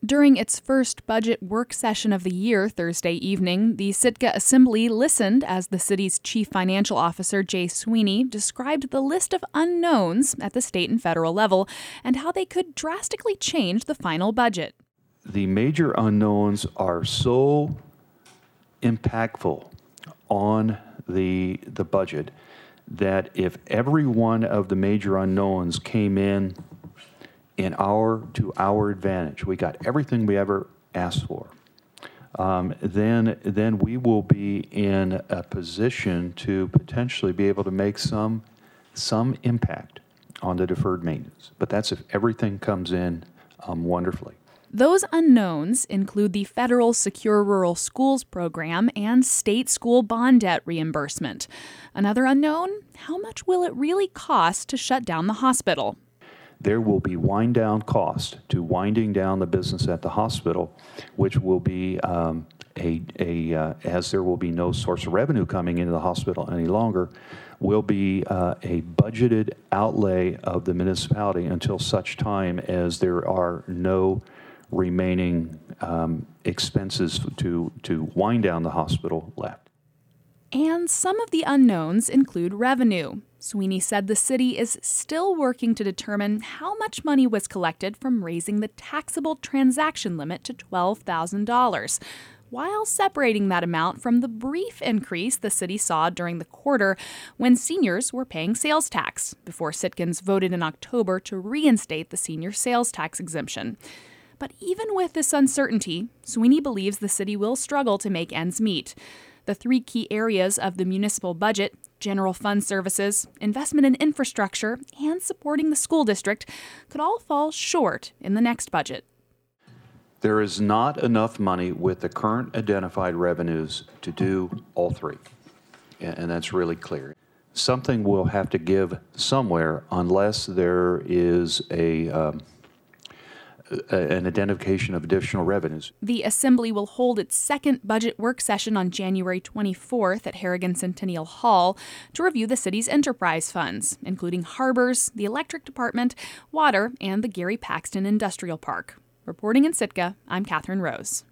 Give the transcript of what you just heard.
During its first budget work session of the year Thursday evening, the Sitka Assembly listened as the city's chief financial officer, Jay Sweeney, described the list of unknowns at the state and federal level and how they could drastically change the final budget. The major unknowns are so impactful on the budget that if every one of the major unknowns came in to our advantage, we got everything we ever asked for, then we will be in a position to potentially be able to make some impact on the deferred maintenance. But that's if everything comes in wonderfully. Those unknowns include the federal Secure Rural Schools program and state school bond debt reimbursement. Another unknown, how much will it really cost to shut down the hospital? There will be wind down cost to winding down the business at the hospital, which will be as there will be no source of revenue coming into the hospital any longer, will be a budgeted outlay of the municipality until such time as there are no remaining expenses to wind down the hospital left. And some of the unknowns include revenue. Sweeney said the city is still working to determine how much money was collected from raising the taxable transaction limit to $12,000, while separating that amount from the brief increase the city saw during the quarter when seniors were paying sales tax, before Sitkans voted in October to reinstate the senior sales tax exemption. But even with this uncertainty, Sweeney believes the city will struggle to make ends meet. The three key areas of the municipal budget, general fund services, investment in infrastructure, and supporting the school district, could all fall short in the next budget. There is not enough money with the current identified revenues to do all three, and that's really clear. Something will have to give somewhere unless there is an identification of additional revenues. The Assembly will hold its second budget work session on January 24th at Harrigan Centennial Hall to review the city's enterprise funds, including harbors, the electric department, water, and the Gary Paxton Industrial Park. Reporting in Sitka, I'm Catherine Rose.